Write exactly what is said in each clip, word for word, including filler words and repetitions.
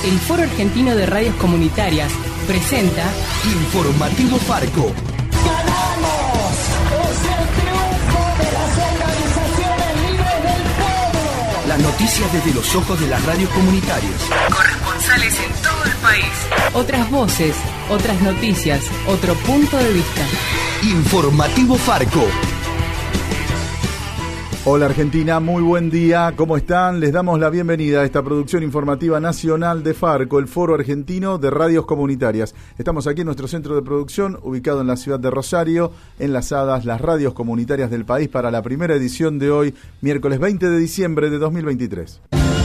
El Foro Argentino de Radios Comunitarias presenta Informativo Farco. ¡Ganamos! ¡Es el triunfo de las organizaciones libres del pueblo! Las noticias desde los ojos de las radios comunitarias. Corresponsales en todo el país. Otras voces, otras noticias, otro punto de vista. Informativo Farco. Hola Argentina, muy buen día, ¿cómo están? Les damos la bienvenida a esta producción informativa nacional de Farco, el Foro Argentino de Radios Comunitarias. Estamos aquí en nuestro centro de producción, ubicado en la ciudad de Rosario, enlazadas las radios comunitarias del país para la primera edición de hoy, miércoles veinte de diciembre de dos mil veintitrés.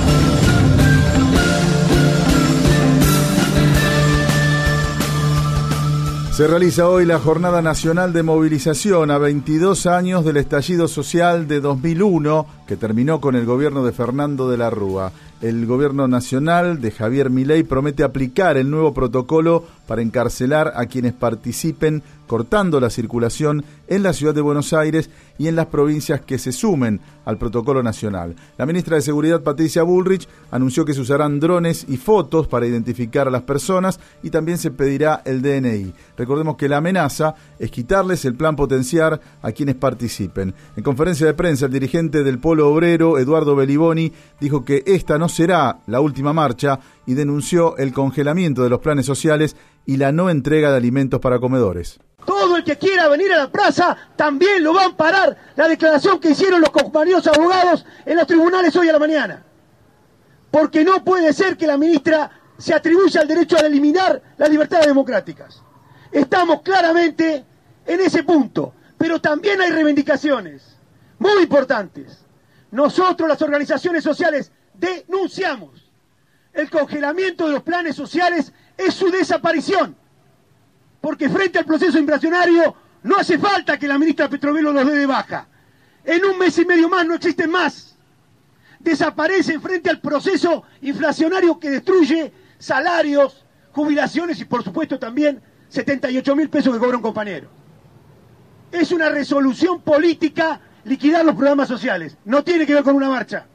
Se realiza hoy la Jornada Nacional de Movilización a veintidós años del estallido social de dos mil uno, que terminó con el gobierno de Fernando de la Rúa. El gobierno nacional de Javier Milei promete aplicar el nuevo protocolo para encarcelar a quienes participen cortando la circulación en la ciudad de Buenos Aires y en las provincias que se sumen al protocolo nacional. La ministra de Seguridad, Patricia Bullrich, anunció que se usarán drones y fotos para identificar a las personas y también se pedirá el D N I. Recordemos que la amenaza es quitarles el plan potenciar a quienes participen. En conferencia de prensa, el dirigente del Polo Obrero, Eduardo Beliboni, dijo que esta no será la última marcha y denunció el congelamiento de los planes sociales y la no entrega de alimentos para comedores. Todo el que quiera venir a la plaza también lo va a amparar la declaración que hicieron los compañeros abogados en los tribunales hoy a la mañana. Porque no puede ser que la ministra se atribuya el derecho a eliminar las libertades democráticas. Estamos claramente en ese punto, pero también hay reivindicaciones muy importantes. Nosotros, las organizaciones sociales, denunciamos el congelamiento de los planes sociales, es su desaparición. Porque frente al proceso inflacionario no hace falta que la ministra Petrovelo los dé de baja. En un mes y medio más no existen más. Desaparecen frente al proceso inflacionario que destruye salarios, jubilaciones y por supuesto también setenta y ocho mil pesos que cobra un compañero. Es una resolución política liquidar los programas sociales. No tiene que ver con una marcha.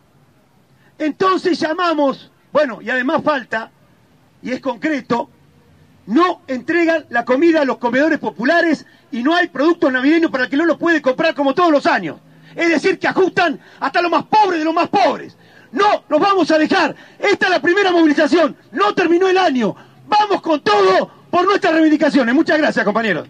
Entonces llamamos, bueno, y además falta, y es concreto, no entregan la comida a los comedores populares y no hay productos navideños para el que no los puede comprar como todos los años. Es decir, que ajustan hasta los más pobres de los más pobres. No nos vamos a dejar. Esta es la primera movilización. No terminó el año. Vamos con todo por nuestras reivindicaciones. Muchas gracias, compañeros.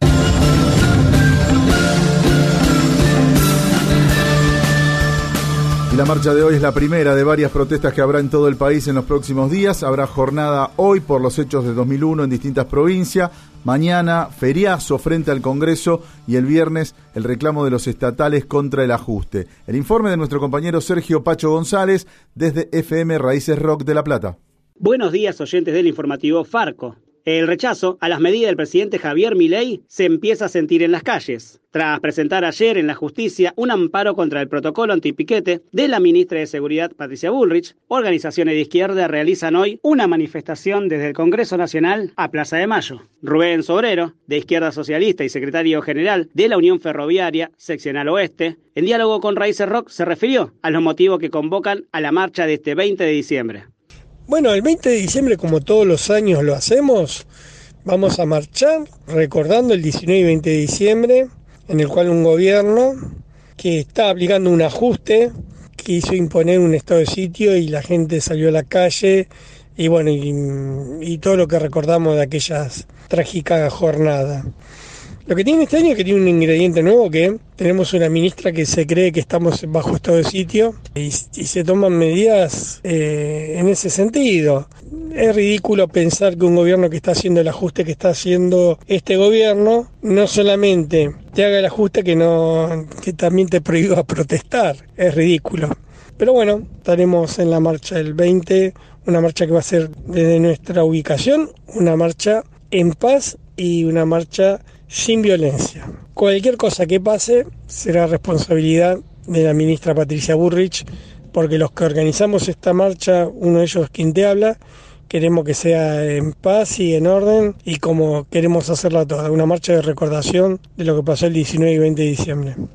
Y la marcha de hoy es la primera de varias protestas que habrá en todo el país en los próximos días. Habrá jornada hoy por los hechos de dos mil uno en distintas provincias. Mañana, feriazo frente al Congreso y el viernes, el reclamo de los estatales contra el ajuste. El informe de nuestro compañero Sergio Pacho González desde F M Raíces Rock de La Plata. Buenos días, oyentes del informativo Farco. El rechazo a las medidas del presidente Javier Milei se empieza a sentir en las calles. Tras presentar ayer en la justicia un amparo contra el protocolo antipiquete de la ministra de Seguridad Patricia Bullrich, organizaciones de izquierda realizan hoy una manifestación desde el Congreso Nacional a Plaza de Mayo. Rubén Sobrero, de Izquierda Socialista y secretario general de la Unión Ferroviaria, seccional oeste, en diálogo con Raíces Rock se refirió a los motivos que convocan a la marcha de este veinte de diciembre. Bueno, el veinte de diciembre, como todos los años lo hacemos, vamos a marchar recordando el diecinueve y veinte de diciembre, en el cual un gobierno que está aplicando un ajuste quiso imponer un estado de sitio y la gente salió a la calle y bueno, y, y todo lo que recordamos de aquellas trágicas jornadas. Lo que tiene este año es que tiene un ingrediente nuevo, que tenemos una ministra que se cree que estamos bajo estado de sitio y, y se toman medidas eh, en ese sentido. Es ridículo pensar que un gobierno que está haciendo el ajuste que está haciendo este gobierno, no solamente te haga el ajuste, que, no, que también te prohíba protestar. Es ridículo. Pero bueno, estaremos en la marcha del veinte, una marcha que va a ser desde nuestra ubicación, una marcha en paz y una marcha sin violencia. Cualquier cosa que pase será responsabilidad de la ministra Patricia Bullrich, porque los que organizamos esta marcha, uno de ellos quien te habla, queremos que sea en paz y en orden y como queremos hacerla toda, una marcha de recordación de lo que pasó el diecinueve y veinte de diciembre.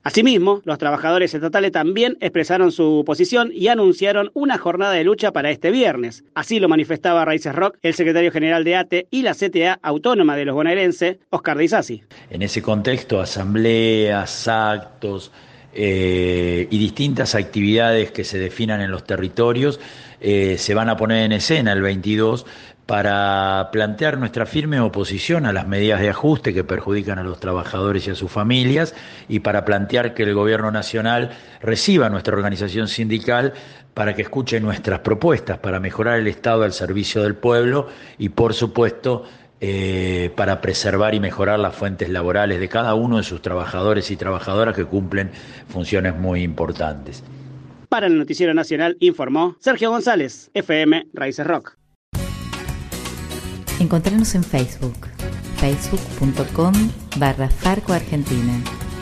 Asimismo, los trabajadores estatales también expresaron su posición y anunciaron una jornada de lucha para este viernes. Así lo manifestaba Raíces Rock el secretario general de A T E y la C T A autónoma de los bonaerenses, Oscar Di Sassi. En ese contexto, asambleas, actos eh, y distintas actividades que se definan en los territorios eh, se van a poner en escena el veintidós para plantear nuestra firme oposición a las medidas de ajuste que perjudican a los trabajadores y a sus familias, y para plantear que el gobierno nacional reciba a nuestra organización sindical para que escuche nuestras propuestas para mejorar el Estado al servicio del pueblo y, por supuesto, eh, para preservar y mejorar las fuentes laborales de cada uno de sus trabajadores y trabajadoras que cumplen funciones muy importantes. Para el Noticiero Nacional informó Sergio González, F M Raíces Rock. Encontrarnos en Facebook, facebook punto com barra Farco Argentina.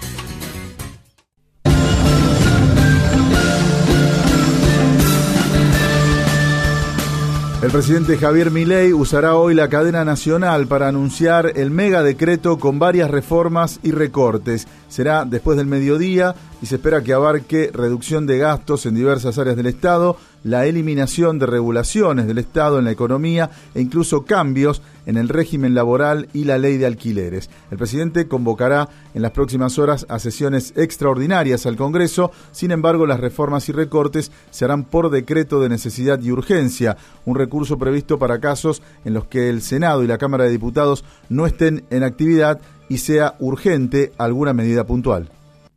El presidente Javier Milei usará hoy la cadena nacional para anunciar el mega decreto con varias reformas y recortes. Será después del mediodía y se espera que abarque reducción de gastos en diversas áreas del Estado, la eliminación de regulaciones del Estado en la economía e incluso cambios en el régimen laboral y la ley de alquileres. El presidente convocará en las próximas horas a sesiones extraordinarias al Congreso. Sin embargo, las reformas y recortes se harán por decreto de necesidad y urgencia, un recurso previsto para casos en los que el Senado y la Cámara de Diputados no estén en actividad y sea urgente alguna medida puntual.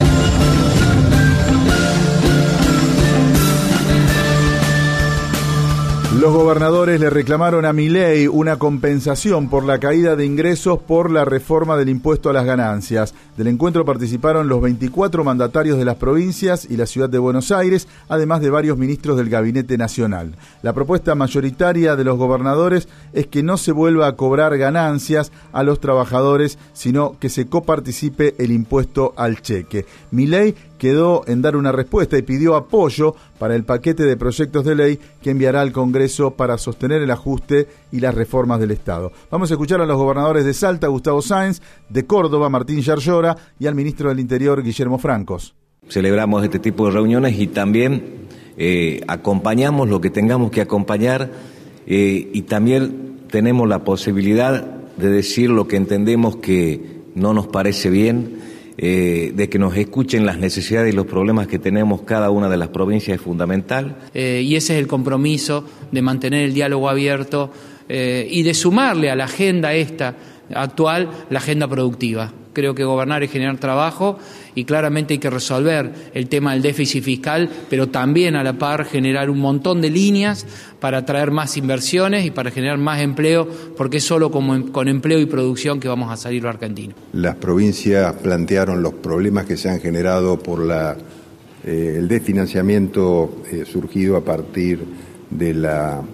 Los gobernadores le reclamaron a Milei una compensación por la caída de ingresos por la reforma del impuesto a las ganancias. Del encuentro participaron los veinticuatro mandatarios de las provincias y la ciudad de Buenos Aires, además de varios ministros del Gabinete Nacional. La propuesta mayoritaria de los gobernadores es que no se vuelva a cobrar ganancias a los trabajadores, sino que se coparticipe el impuesto al cheque. Milei quedó en dar una respuesta y pidió apoyo para el paquete de proyectos de ley que enviará al Congreso para sostener el ajuste y las reformas del Estado. Vamos a escuchar a los gobernadores de Salta, Gustavo Sáenz, de Córdoba, Martín Yarlora, y al ministro del Interior, Guillermo Francos. Celebramos este tipo de reuniones y también eh, acompañamos lo que tengamos que acompañar eh, y también tenemos la posibilidad de decir lo que entendemos que no nos parece bien. Eh, de que nos escuchen las necesidades y los problemas que tenemos cada una de las provincias es fundamental. Eh, y ese es el compromiso de mantener el diálogo abierto eh, y de sumarle a la agenda esta actual la agenda productiva. Creo que gobernar es generar trabajo y claramente hay que resolver el tema del déficit fiscal, pero también a la par generar un montón de líneas para atraer más inversiones y para generar más empleo, porque es solo con, con empleo y producción que vamos a salir los argentinos. Las provincias plantearon los problemas que se han generado por la, eh, el desfinanciamiento eh, surgido a partir de la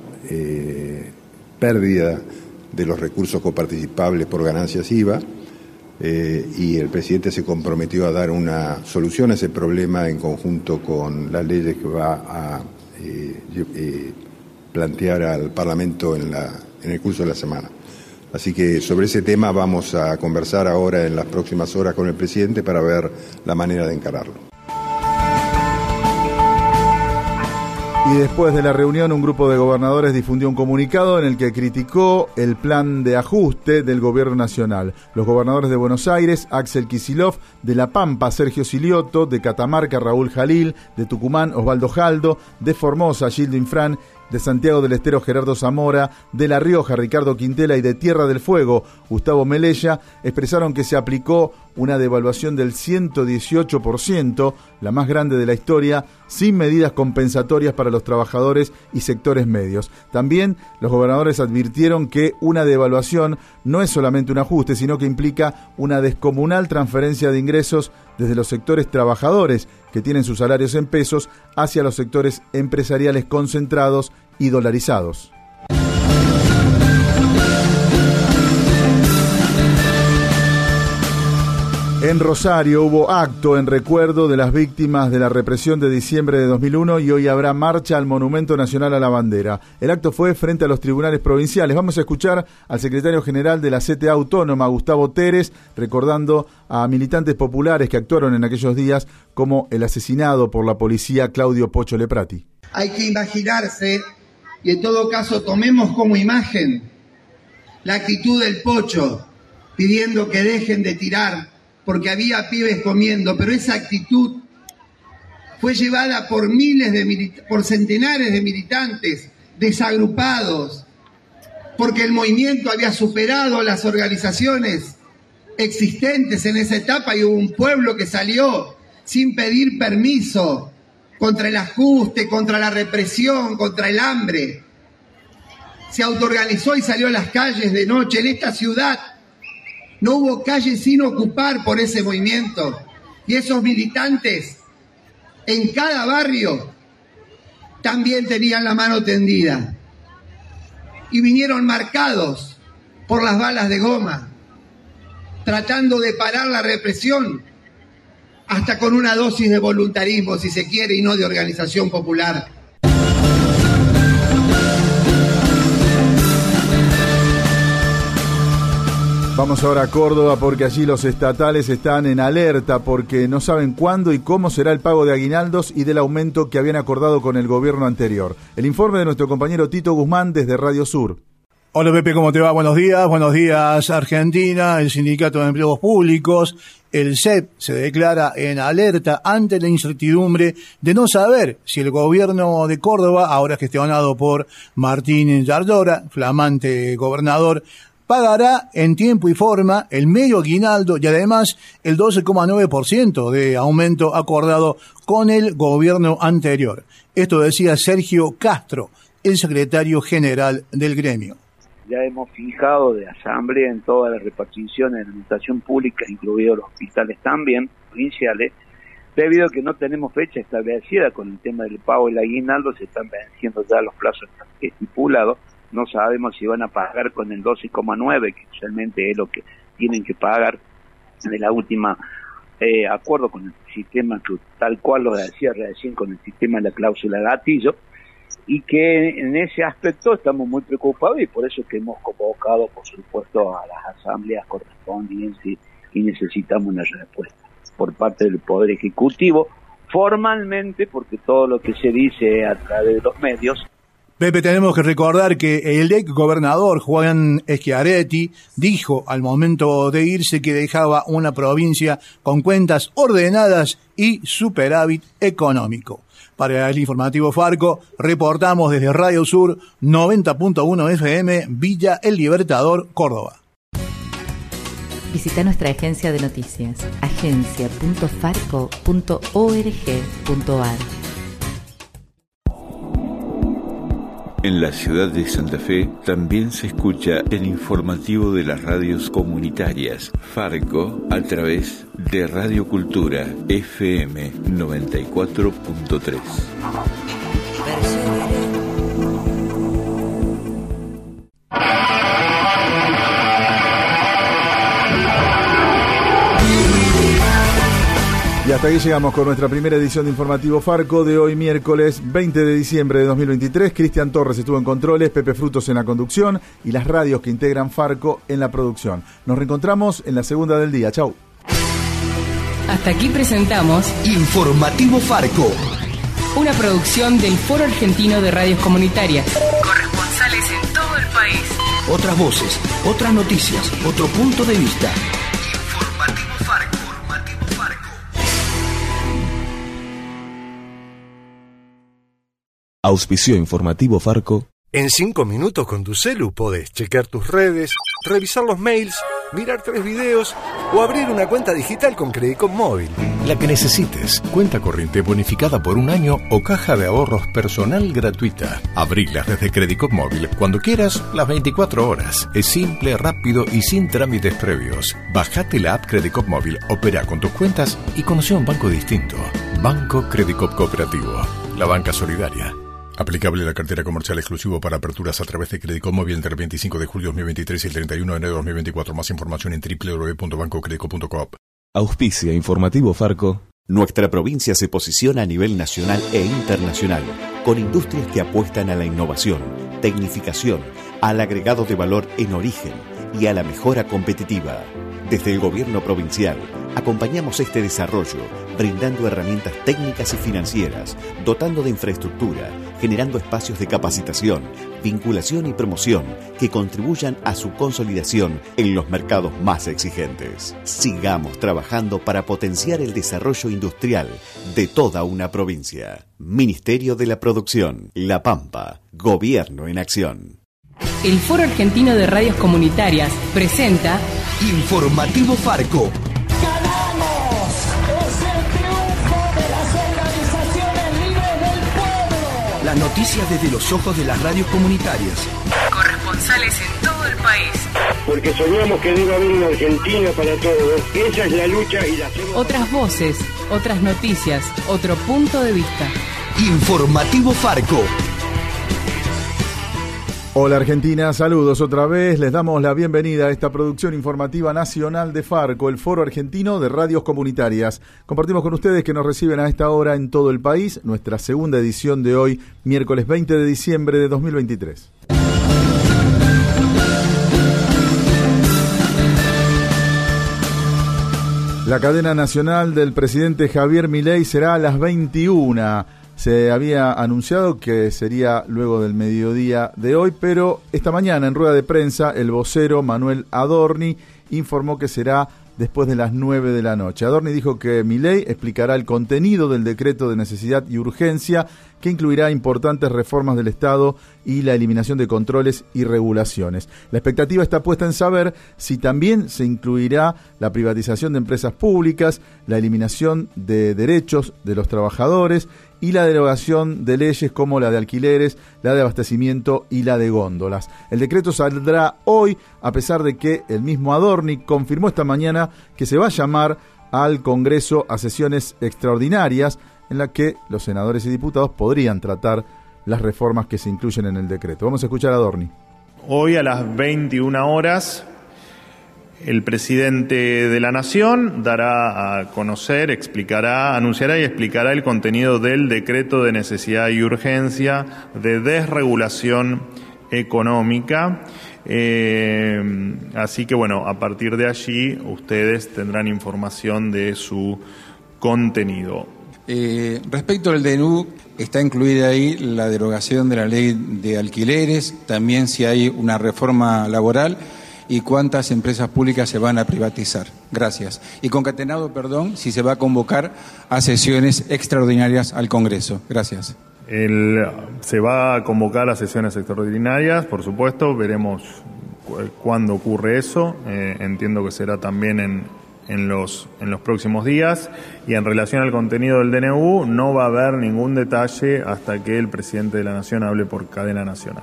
eh, pérdida de los recursos coparticipables por ganancias I V A. Eh, y el presidente se comprometió a dar una solución a ese problema en conjunto con las leyes que va a eh, eh, plantear al Parlamento en, la, en el curso de la semana. Así que sobre ese tema vamos a conversar ahora en las próximas horas con el presidente para ver la manera de encararlo. Y después de la reunión, un grupo de gobernadores difundió un comunicado en el que criticó el plan de ajuste del gobierno nacional. Los gobernadores de Buenos Aires, Axel Kicillof, de La Pampa, Sergio Silioto, de Catamarca, Raúl Jalil, de Tucumán, Osvaldo Jaldo, de Formosa, Gildo Infran, de Santiago del Estero, Gerardo Zamora, de La Rioja, Ricardo Quintela, y de Tierra del Fuego, Gustavo Melella, expresaron que se aplicó una devaluación del ciento dieciocho por ciento, la más grande de la historia, sin medidas compensatorias para los trabajadores y sectores medios. También los gobernadores advirtieron que una devaluación no es solamente un ajuste, sino que implica una descomunal transferencia de ingresos desde los sectores trabajadores, que tienen sus salarios en pesos, hacia los sectores empresariales concentrados y dolarizados. En Rosario hubo acto en recuerdo de las víctimas de la represión de diciembre de dos mil uno y hoy habrá marcha al Monumento Nacional a la Bandera. El acto fue frente a los tribunales provinciales. Vamos a escuchar al secretario general de la C T A Autónoma, Gustavo Teres, recordando a militantes populares que actuaron en aquellos días, como el asesinado por la policía Claudio Pocho Leprati. Hay que imaginarse, y en todo caso tomemos como imagen la actitud del Pocho, pidiendo que dejen de tirar, porque había pibes comiendo, pero esa actitud fue llevada por miles de milita- por centenares de militantes desagrupados, porque el movimiento había superado las organizaciones existentes en esa etapa y hubo un pueblo que salió sin pedir permiso contra el ajuste, contra la represión, contra el hambre. Se autoorganizó y salió a las calles de noche. En esta ciudad no hubo calle sin ocupar por ese movimiento. Y esos militantes en cada barrio también tenían la mano tendida. Y vinieron marcados por las balas de goma, tratando de parar la represión, hasta con una dosis de voluntarismo, si se quiere, y no de organización popular. Vamos ahora a Córdoba porque allí los estatales están en alerta porque no saben cuándo y cómo será el pago de aguinaldos y del aumento que habían acordado con el gobierno anterior. El informe de nuestro compañero Tito Guzmán desde Radio Sur. Hola Pepe, ¿cómo te va? Buenos días, buenos días Argentina, el Sindicato de Empleados Públicos, el S E P se declara en alerta ante la incertidumbre de no saber si el gobierno de Córdoba, ahora gestionado por Martín Yardora, flamante gobernador, pagará en tiempo y forma el medio aguinaldo y además el doce coma nueve por ciento de aumento acordado con el gobierno anterior. Esto decía Sergio Castro, el secretario general del gremio. Ya hemos fijado de asamblea en todas las reparticiones de la administración pública, incluidos los hospitales también, provinciales, debido a que no tenemos fecha establecida con el tema del pago del aguinaldo, se están venciendo ya los plazos estipulados. No sabemos si van a pagar con el doce coma nueve, que realmente es lo que tienen que pagar en la última eh, acuerdo con el sistema, que tal cual lo decía recién, con el sistema de la cláusula gatillo, y que en ese aspecto estamos muy preocupados y por eso es que hemos convocado, por supuesto, a las asambleas correspondientes y, y necesitamos una respuesta por parte del Poder Ejecutivo, formalmente, porque todo lo que se dice a través de los medios. Pepe, tenemos que recordar que el ex gobernador Juan Schiaretti dijo al momento de irse que dejaba una provincia con cuentas ordenadas y superávit económico. Para el informativo Farco, reportamos desde Radio Sur noventa punto uno F M, Villa El Libertador, Córdoba. Visita nuestra agencia de noticias, agencia punto farco punto org punto ar. En la ciudad de Santa Fe también se escucha el informativo de las radios comunitarias Farco a través de Radio Cultura F M noventa y cuatro punto tres. Y hasta aquí llegamos con nuestra primera edición de Informativo Farco de hoy, miércoles veinte de diciembre de dos mil veintitrés. Cristian Torres estuvo en controles, Pepe Frutos en la conducción y las radios que integran Farco en la producción. Nos reencontramos en la segunda del día. Chau. Hasta aquí presentamos Informativo Farco, una producción del Foro Argentino de Radios Comunitarias. Corresponsales en todo el país. Otras voces, otras noticias, otro punto de vista. Informativo Farco. Auspicio Informativo Farco. En cinco minutos con tu celu podés chequear tus redes, revisar los mails, mirar tres videos o abrir una cuenta digital con Credicop Móvil. La que necesites. Cuenta corriente bonificada por un año o caja de ahorros personal gratuita. Abrilas desde Credicop Móvil cuando quieras, las veinticuatro horas. Es simple, rápido y sin trámites previos. Bajate la app Credicop Móvil, opera con tus cuentas y conoce un banco distinto. Banco Credicop Cooperativo. La banca solidaria. Aplicable la cartera comercial exclusivo para aperturas a través de Credicop Móvil entre el veinticinco de julio de dos mil veintitrés y el treinta y uno de enero de dos mil veinticuatro. Más información en doble u doble u doble u punto banco credicop punto coop. Auspicia Informativo Farco. Nuestra provincia se posiciona a nivel nacional e internacional, con industrias que apuestan a la innovación, tecnificación, al agregado de valor en origen y a la mejora competitiva. Desde el gobierno provincial, acompañamos este desarrollo, brindando herramientas técnicas y financieras, dotando de infraestructura, generando espacios de capacitación, vinculación y promoción que contribuyan a su consolidación en los mercados más exigentes. Sigamos trabajando para potenciar el desarrollo industrial de toda una provincia. Ministerio de la Producción, La Pampa, Gobierno en Acción. El Foro Argentino de Radios Comunitarias presenta Informativo Farco. ¡Ganamos! ¡Es el triunfo de las organizaciones libres del pueblo! Las noticias desde los ojos de las radios comunitarias. Corresponsales en todo el país. Porque soñamos que debe haber una Argentina para todos. Esa es la lucha y la hacemos. Otras voces, otras noticias, otro punto de vista. Informativo Farco. Hola Argentina, saludos otra vez. Les damos la bienvenida a esta producción informativa nacional de Farco, el Foro Argentino de Radios Comunitarias. Compartimos con ustedes que nos reciben a esta hora en todo el país, nuestra segunda edición de hoy, miércoles veinte de diciembre de dos mil veintitrés. La cadena nacional del presidente Javier Milei será a las veintiuna. Se había anunciado que sería luego del mediodía de hoy, pero esta mañana en rueda de prensa el vocero Manuel Adorni informó que será después de las nueve de la noche. Adorni dijo que Milei explicará el contenido del decreto de necesidad y urgencia que incluirá importantes reformas del Estado y la eliminación de controles y regulaciones. La expectativa está puesta en saber si también se incluirá la privatización de empresas públicas, la eliminación de derechos de los trabajadores y la derogación de leyes como la de alquileres, la de abastecimiento y la de góndolas. El decreto saldrá hoy, a pesar de que el mismo Adorni confirmó esta mañana que se va a llamar al Congreso a sesiones extraordinarias en la que los senadores y diputados podrían tratar las reformas que se incluyen en el decreto. Vamos a escuchar a Adorni. Hoy a las veintiuna horas el presidente de la Nación dará a conocer, explicará, anunciará y explicará el contenido del decreto de necesidad y urgencia de desregulación económica. Eh, así que bueno, a partir de allí ustedes tendrán información de su contenido. Eh, respecto al D N U, está incluida ahí la derogación de la ley de alquileres, también si hay una reforma laboral y cuántas empresas públicas se van a privatizar. Gracias. Y concatenado, perdón, si se va a convocar a sesiones extraordinarias al Congreso. Gracias. El, se va a convocar a sesiones extraordinarias, por supuesto, veremos cu- cuándo ocurre eso. Eh, entiendo que será también en En los, en los próximos días, y en relación al contenido del D N U no va a haber ningún detalle hasta que el presidente de la Nación hable por cadena nacional.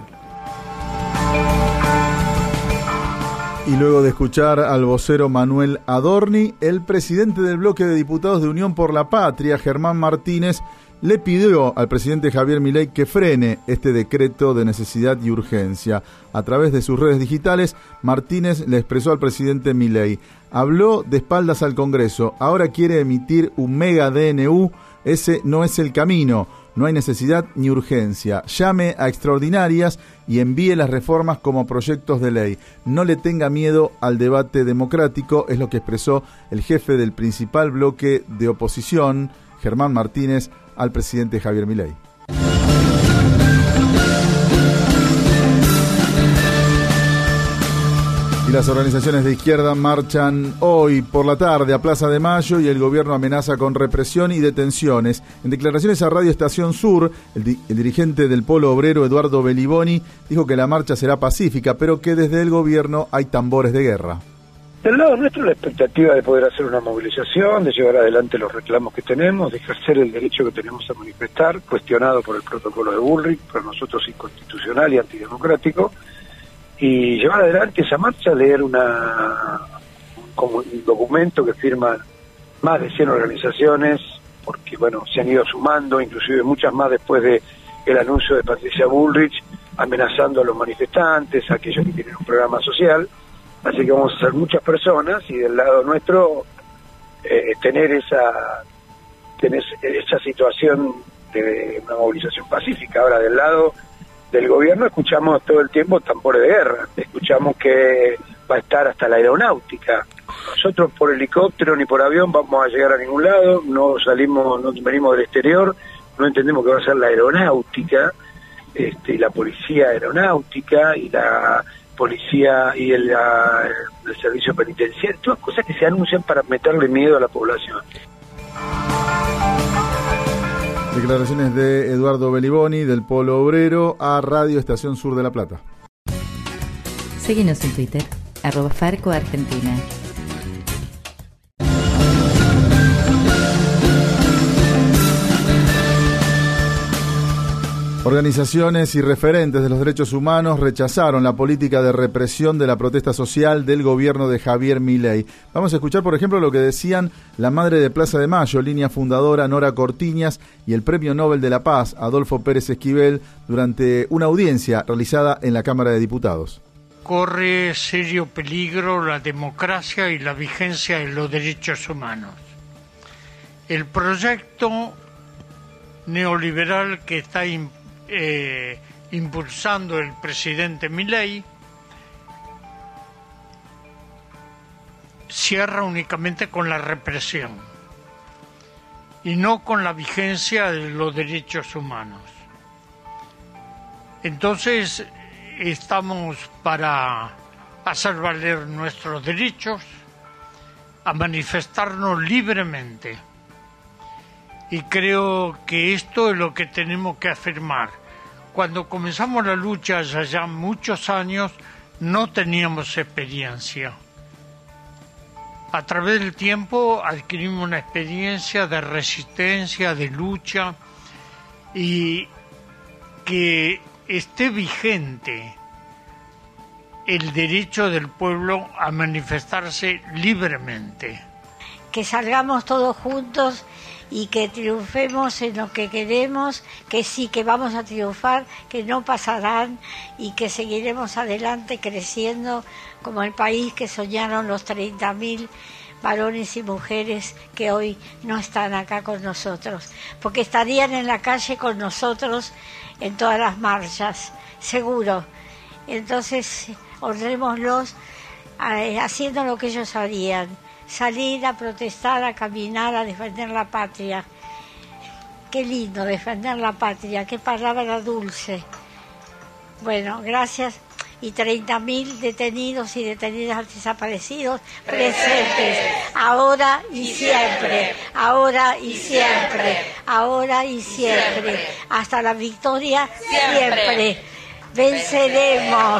Y luego de escuchar al vocero Manuel Adorni, el presidente del bloque de diputados de Unión por la Patria, Germán Martínez, le pidió al presidente Javier Milei que frene este decreto de necesidad y urgencia. A través de sus redes digitales, Martínez le expresó al presidente Milei: habló de espaldas al Congreso, ahora quiere emitir un mega D N U, ese no es el camino, no hay necesidad ni urgencia. Llame a extraordinarias y envíe las reformas como proyectos de ley. No le tenga miedo al debate democrático, es lo que expresó el jefe del principal bloque de oposición, Germán Martínez, al presidente Javier Milei. Y las organizaciones de izquierda marchan hoy por la tarde a Plaza de Mayo y el gobierno amenaza con represión y detenciones. En declaraciones a Radio Estación Sur, el, di- el dirigente del Polo Obrero, Eduardo Beliboni, dijo que la marcha será pacífica, pero que desde el gobierno hay tambores de guerra. Del lado nuestro, la expectativa de poder hacer una movilización, de llevar adelante los reclamos que tenemos, de ejercer el derecho que tenemos a manifestar, cuestionado por el protocolo de Bullrich, para nosotros inconstitucional y antidemocrático, y llevar adelante esa marcha, leer una como un documento que firman más de cien organizaciones, porque bueno, se han ido sumando, inclusive muchas más después de el anuncio de Patricia Bullrich, amenazando a los manifestantes, a aquellos que tienen un programa social. Así que vamos a ser muchas personas y del lado nuestro eh, tener esa tener esa situación de una movilización pacífica. Ahora, del lado del gobierno escuchamos todo el tiempo tambores de guerra, escuchamos que va a estar hasta la aeronáutica. Nosotros por helicóptero ni por avión vamos a llegar a ningún lado, no salimos, no venimos del exterior, no entendemos que va a ser la aeronáutica, este, la policía aeronáutica y la policía y el, la, el servicio penitenciario, todas cosas que se anuncian para meterle miedo a la población. Declaraciones de Eduardo Beliboni del Polo Obrero a Radio Estación Sur de La Plata. Síguenos en Twitter, arroba Farco Argentina. Organizaciones y referentes de los derechos humanos rechazaron la política de represión de la protesta social del gobierno de Javier Milei. Vamos a escuchar, por ejemplo, lo que decían la madre de Plaza de Mayo, línea fundadora Nora Cortiñas, y el Premio Nobel de la Paz, Adolfo Pérez Esquivel, durante una audiencia realizada en la Cámara de Diputados. Corre serio peligro la democracia y la vigencia de los derechos humanos. El proyecto neoliberal que está impuesto Eh, impulsando el presidente Milei cierra únicamente con la represión y no con la vigencia de los derechos humanos. Entonces estamos para hacer valer nuestros derechos, a manifestarnos libremente. Y creo que esto es lo que tenemos que afirmar. Cuando comenzamos la lucha hace ya muchos años, no teníamos experiencia. A través del tiempo adquirimos una experiencia de resistencia, de lucha, y que esté vigente el derecho del pueblo a manifestarse libremente. Que salgamos todos juntos y que triunfemos en lo que queremos, que sí, que vamos a triunfar, que no pasarán y que seguiremos adelante creciendo como el país que soñaron los treinta mil varones y mujeres que hoy no están acá con nosotros, porque estarían en la calle con nosotros en todas las marchas, seguro. Entonces, honrémoslos eh, haciendo lo que ellos harían. Salir a protestar, a caminar, a defender la patria. Qué lindo defender la patria, qué palabra dulce. Bueno, gracias. Y treinta mil detenidos y detenidas desaparecidos presentes, ahora y siempre, ahora y siempre, ahora y siempre, hasta la victoria siempre. Venceremos.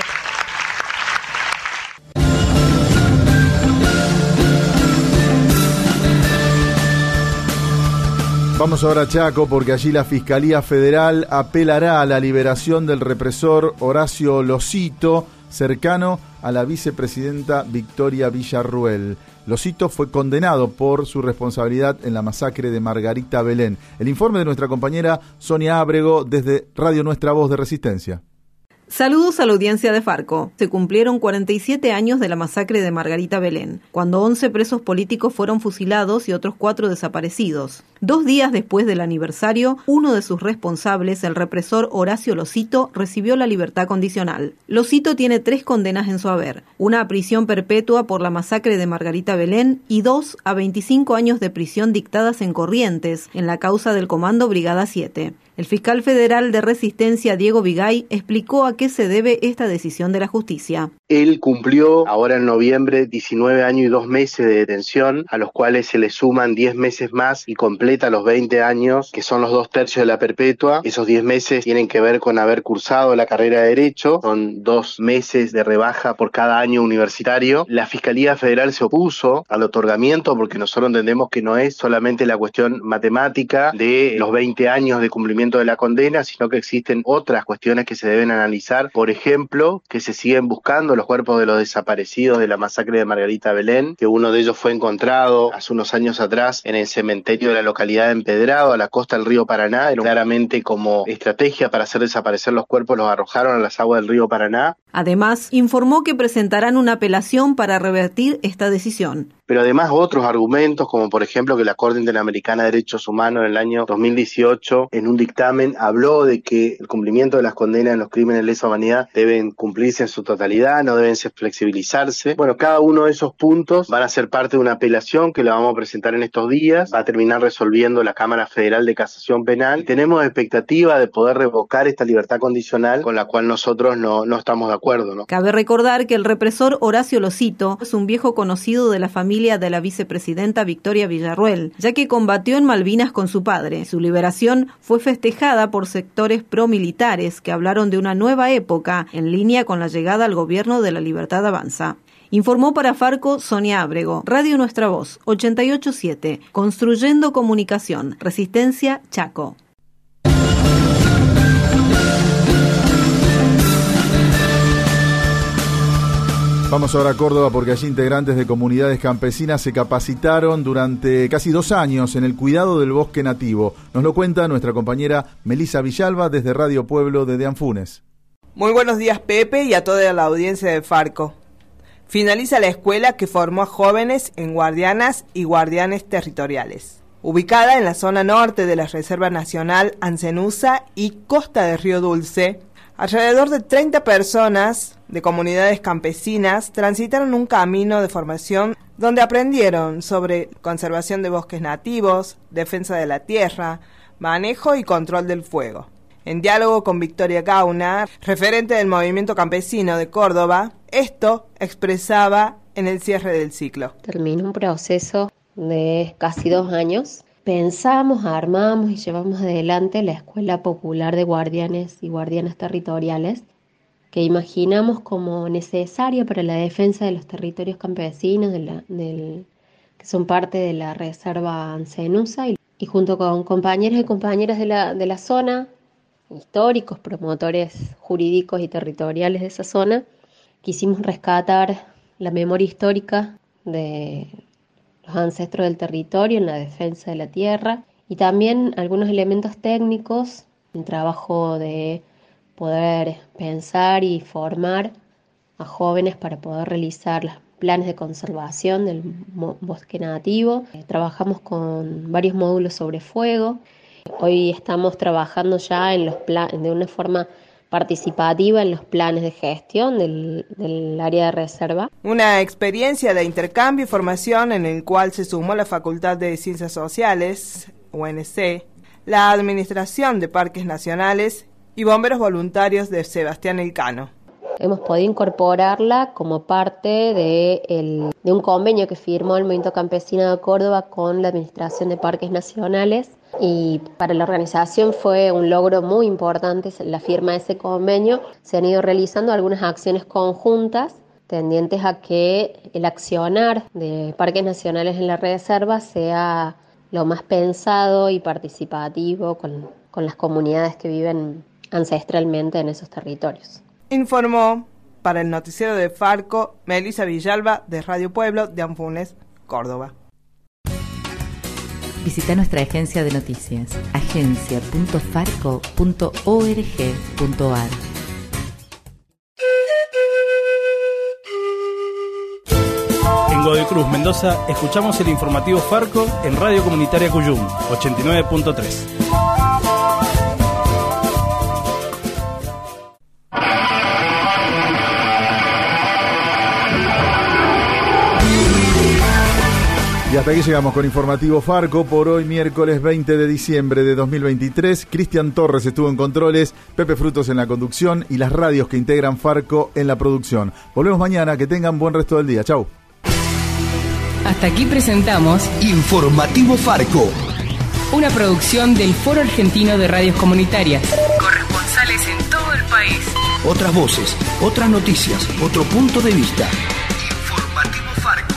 Vamos ahora a Chaco, porque allí la Fiscalía Federal apelará a la liberación del represor Horacio Losito, cercano a la vicepresidenta Victoria Villarruel. Losito fue condenado por su responsabilidad en la masacre de Margarita Belén. El informe de nuestra compañera Sonia Ábrego desde Radio Nuestra Voz de Resistencia. Saludos a la audiencia de Farco. Se cumplieron cuarenta y siete años de la masacre de Margarita Belén, cuando once presos políticos fueron fusilados y otros cuatro desaparecidos. Dos días después del aniversario, uno de sus responsables, el represor Horacio Losito, recibió la libertad condicional. Losito tiene tres condenas en su haber: una a prisión perpetua por la masacre de Margarita Belén y dos a veinticinco años de prisión dictadas en Corrientes, en la causa del Comando Brigada siete. El fiscal federal de Resistencia, Diego Vigay, explicó a qué se debe esta decisión de la justicia. Él cumplió ahora en noviembre diecinueve años y dos meses de detención, a los cuales se le suman diez meses más y completa los veinte años, que son los dos tercios de la perpetua. Esos diez meses tienen que ver con haber cursado la carrera de Derecho, son dos meses de rebaja por cada año universitario. La Fiscalía Federal se opuso al otorgamiento porque nosotros entendemos que no es solamente la cuestión matemática de los veinte años de cumplimiento de la condena, sino que existen otras cuestiones que se deben analizar. Por ejemplo, que se siguen buscando los cuerpos de los desaparecidos de la masacre de Margarita Belén, que uno de ellos fue encontrado hace unos años atrás en el cementerio de la localidad de Empedrado, a la costa del río Paraná. Era claramente como estrategia para hacer desaparecer los cuerpos, los arrojaron a las aguas del río Paraná. Además, informó que presentarán una apelación para revertir esta decisión. Pero además otros argumentos, como por ejemplo que la Corte Interamericana de Derechos Humanos en el año dos mil dieciocho, en un dictamen, habló de que el cumplimiento de las condenas en los crímenes de lesa humanidad deben cumplirse en su totalidad, no deben flexibilizarse. Bueno, cada uno de esos puntos van a ser parte de una apelación que la vamos a presentar en estos días, va a terminar resolviendo la Cámara Federal de Casación Penal. Tenemos expectativa de poder revocar esta libertad condicional con la cual nosotros no, no estamos de acuerdo, ¿no? Cabe recordar que el represor Horacio Losito es un viejo conocido de la familia de la vicepresidenta Victoria Villarruel, ya que combatió en Malvinas con su padre. Su liberación fue festejada por sectores promilitares que hablaron de una nueva época en línea con la llegada al gobierno de la Libertad Avanza. Informó para Farco Sonia Ábrego, Radio Nuestra Voz, ochenta y ocho punto siete, Construyendo Comunicación, Resistencia, Chaco. Vamos ahora a Córdoba porque allí integrantes de comunidades campesinas se capacitaron durante casi dos años en el cuidado del bosque nativo. Nos lo cuenta nuestra compañera Melisa Villalba desde Radio Pueblo de Deanfunes. Muy buenos días, Pepe, y a toda la audiencia de Farco. Finaliza la escuela que formó a jóvenes en guardianas y guardianes territoriales. Ubicada en la zona norte de la Reserva Nacional Ancenusa y Costa de Río Dulce, alrededor de treinta personas de comunidades campesinas transitaron un camino de formación donde aprendieron sobre conservación de bosques nativos, defensa de la tierra, manejo y control del fuego. En diálogo con Victoria Gauna, referente del movimiento campesino de Córdoba, esto expresaba en el cierre del ciclo. Terminó un proceso de casi dos años. Pensamos, armamos y llevamos adelante la Escuela Popular de Guardianes y Guardianas Territoriales, que imaginamos como necesaria para la defensa de los territorios campesinos de la, del, que son parte de la Reserva Ancenusa, y, y junto con compañeros y compañeras de la, de la zona, históricos, promotores jurídicos y territoriales de esa zona, quisimos rescatar la memoria histórica de los ancestros del territorio en la defensa de la tierra y también algunos elementos técnicos, el trabajo de poder pensar y formar a jóvenes para poder realizar los planes de conservación del bosque nativo. Eh, trabajamos con varios módulos sobre fuego. Hoy estamos trabajando ya en los pla- de una forma participativa en los planes de gestión del, del área de reserva. Una experiencia de intercambio y formación en el cual se sumó la Facultad de Ciencias Sociales, U N C, la Administración de Parques Nacionales y Bomberos Voluntarios de Sebastián Elcano. Hemos podido incorporarla como parte de, el, de un convenio que firmó el Movimiento Campesino de Córdoba con la Administración de Parques Nacionales, y para la organización fue un logro muy importante la firma de ese convenio. Se han ido realizando algunas acciones conjuntas tendientes a que el accionar de parques nacionales en la reserva sea lo más pensado y participativo con, con las comunidades que viven ancestralmente en esos territorios. Informó para el noticiero de Farco Melisa Villalba de Radio Pueblo de Anfunes, Córdoba. Visita nuestra agencia de noticias, agencia punto farco punto org punto ar. En Godoy Cruz, Mendoza, escuchamos el informativo Farco en Radio Comunitaria Cuyum, ochenta y nueve punto tres. Y hasta aquí llegamos con Informativo Farco por hoy, miércoles veinte de diciembre de dos mil veintitrés. Cristian Torres estuvo en controles, Pepe Frutos en la conducción y las radios que integran Farco en la producción. Volvemos mañana, que tengan buen resto del día. Chau. Hasta aquí presentamos Informativo Farco, una producción del Foro Argentino de Radios Comunitarias. Corresponsales en todo el país. Otras voces, otras noticias, otro punto de vista. Informativo Farco.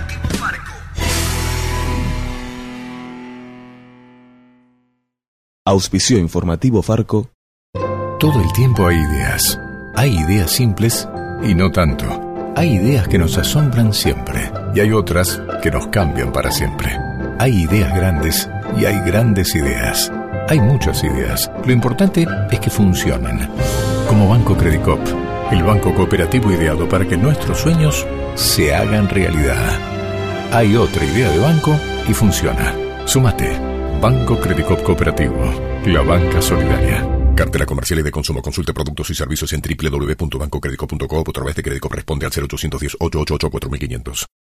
Auspició Informativo Farco. Todo el tiempo hay ideas. Hay ideas simples y no tanto. Hay ideas que nos asombran siempre y hay otras que nos cambian para siempre. Hay ideas grandes y hay grandes ideas. Hay muchas ideas. Lo importante es que funcionen. Como Banco Credicop, El banco cooperativo ideado para que nuestros sueños se hagan realidad. Hay otra idea de banco y funciona. Súmate. Banco Credicop Cooperativo. La banca solidaria. Cartela comercial y de consumo. Consulte productos y servicios en doble u doble u doble u punto banco credicop punto co o a través de Credicop. Responde al cero ochocientos diez, ochocientos ochenta y cuatro, cuatro mil quinientos.